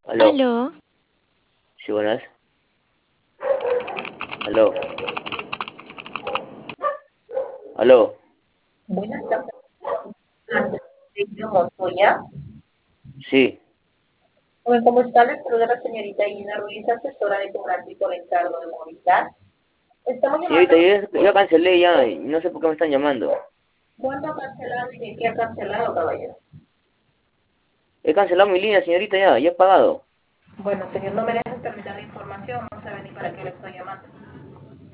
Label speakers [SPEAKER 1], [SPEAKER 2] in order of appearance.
[SPEAKER 1] Aló,
[SPEAKER 2] Aló,
[SPEAKER 1] sí, buenas. Aló, aló,
[SPEAKER 3] Buenas tardes, Montoya.
[SPEAKER 1] sí.
[SPEAKER 3] Bueno, ¿cómo está? Les saluda la señorita Ina Ruiz, asesora de cobranza y por encargo de Movistar. Estamos
[SPEAKER 1] Señorita,
[SPEAKER 3] llamando.
[SPEAKER 1] yo cancelé ya y no sé por qué me están llamando.
[SPEAKER 3] ¿Cuándo ha cancelado y de qué ha cancelado, caballero?
[SPEAKER 1] He cancelado mi línea, señorita, ya he pagado.
[SPEAKER 3] Bueno, señor, no me deja terminar la información, no sabe ni para qué le estoy llamando.